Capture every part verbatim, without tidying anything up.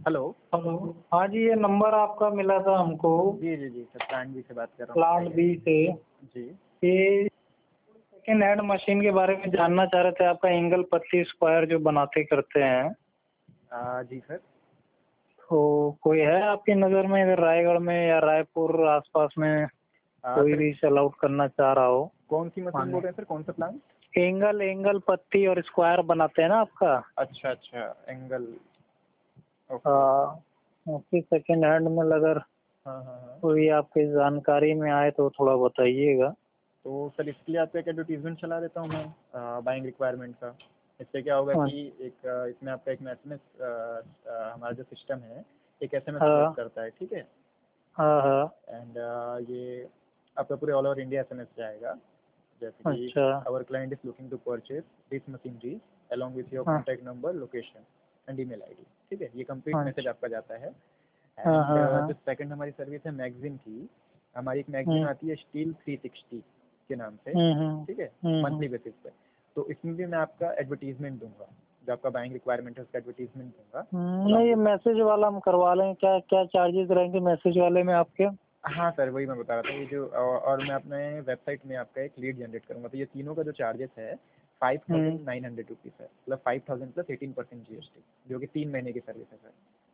Hello. Hello. हाँ जी, ये number आपका मिला था हमको। जी जी जी सर, प्लांट बी से बात कर रहा हूँ। प्लांट बी से। जी। ये सेकेंड हैंड मशीन के बारे में जानना चाह रहे थे, आपका एंगल पत्ती स्क्वायर जो बनाते करते हैं। आ, जी सर। तो कोई है आपकी नज़र में इधर रायगढ़ में या रायपुर आसपास में आ, कोई सर भी सेल आउट करना चाह रहा हो? कौन सी मशीन बोल रहे हैं सर, कौन सा प्लांट? एंगल एंगल पत्ती और स्क्वायर बनाते हैं ना आपका। अच्छा अच्छा, एंगल। ओके। हाँ, उसकी सेकेंड हैंड में अगर हाँ हाँ हाँ। कोई आपकी जानकारी में आए तो थोड़ा बताइएगा। तो सर इसके लिए आपका एक एडवर्टीजमेंट चला देता हूँ मैं, बाइंग रिक्वायरमेंट का। इससे क्या होगा हाँ कि एक आ, इसमें आपका एक एस एम एस, हमारा जो सिस्टम है एक एस एम एस हाँ कलेक्ट करता है, ठीक है। हाँ हाँ। एंड ये आपका पूरे all over India S M S जाएगा, जैसे कि अच्छा। Our client is looking to purchase this machinery along with your हाँ contact number, location and email I D, ठीक है। ये कंप्लीट मैसेज अच्छा। आपका जाता है। हाँ एंड हाँ हाँ। जो सेकंड हमारी सर्विस है मैगजीन की, हमारी एक मैगजीन हम्म आती है स्टील थ्री सिक्सटी के नाम से, हम्म ठीक है, हम्म हम्म। मंथली बेसिस पे। तो इसमें भी मैं आपका एडवर्टीजमेंट दूंगा, जो आपका बाइंग रिक्वायरमेंट है उसका एडवर्टीजमेंट दूंगा हम्म, along नहीं, ये with। मैसेज वाला हम करवा लें क्या? क्या चार्जेस रहेंगे मैसेज वाले में आपके? हाँ सर, वही मैं बता रहा था। ये जो और और मैं अपने वेबसाइट में आपका एक लीड जनरेट करूँगा, तो ये तीनों का जो चार्जेस है five hmm. Thousand nine hundred rupees है, मतलब five thousand plus eighteen percent G S T, जो कि तीन महीने की सर्विस है सर।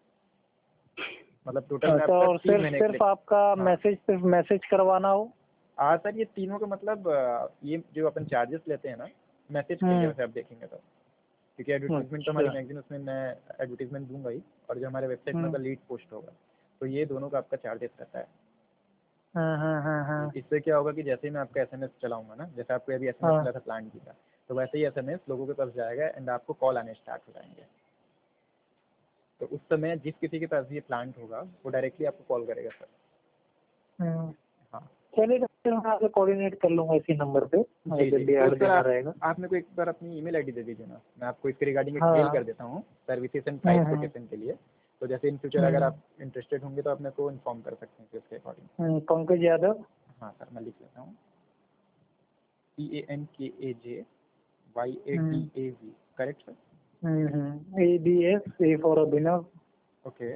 मतलब टोटल में अच्छा, आपका और तीन सिर्फ महीने के सिर्फ लिए। आपका हाँ मैसेज सिर्फ मैसेज करवाना हो? हाँ सर, ये तीनों का मतलब अ, ये जो अपन चार्जेस लेते हैं ना मैसेज के लिए, हम्म। वैसे आप देखेंगे तो, क्योंकि एडवर्टीजमेंट तो हमारी अच्छा। मैगजीन, उसमें मैं एडवर्टीजमेंट दूंगा ही, और जो हमारे वेबसाइट में हम्म। का लीड पोस्ट होगा, तो ये दोनों का आपका चार्जेस रहता है। हाँ हाँ हाँ हाँ इससे क्या होगा कि जैसे ही मैं आपका एसएमएस चलाऊंगा ना, जैसे आपको अभी एसएमएस हाँ। मिला था प्लांट की का, तो वैसे ही एसएमएस लोगों के पास जाएगा एंड आपको कॉल आने स्टार्ट हो जाएंगे। तो उस समय जिस किसी के पास भी ये प्लांट होगा वो डायरेक्टली आपको कॉल करेगा सर। हम्म। हाँ। चलिए तो फिर मैं आपसे कोऑर्डिनेट कर लूंगा इसी नंबर पे, मुझे जी जी, जब भी तो ऐड सर देना आप रहेगा। आप मेरे को एक बार अपनी ईमेल आईडी दे दीजिए ना, मैं आपको इसके रिगार्डिंग एक मेल हाँ। कर देता हूँ services and price hmm hmm quotation के लिए। तो जैसे इन फ्यूचर अगर हम्म आप इंटरेस्टेड होंगे तो आप मेरे को इन्फॉर्म कर सकते हैं फिर उसके अकॉर्डिंग। हम्म, पंकज यादव। हाँ सर, मैं लिख लेता हूँ। P A N K A J Y A D hmm A V, correct sir? Hmm. A B S, A for Abhinav. Okay.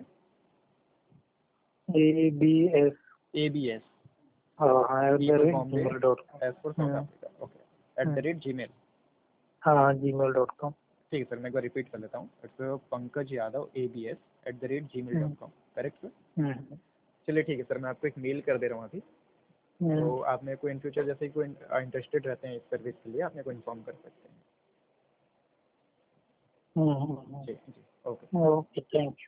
A B S. A B S, हाँ हाँ, at B the for rate G Bombay, mail dot com. S for South hmm Africa, okay, at the hmm. Rate G mail. हाँ, G mail dot com. ठीक है sir, मैं एक बार repeat कर लेता हूँ। It's Pankaj Yadav A B S at the rate G mail hmm dot com, correct sir? Hmm चलिए ठीक है सर, मैं आपको एक मेल कर दे रहा हूँ अभी। हम्म तो आप मेरे को इन फ्यूचर जैसे ही कोई इंटरेस्टेड रहते हैं इस सर्विस के लिए, आप मेरे को इन्फॉर्म कर सकते हैं। हम्म हम्म, जी जी, okay. Hmm. Okay, thank you.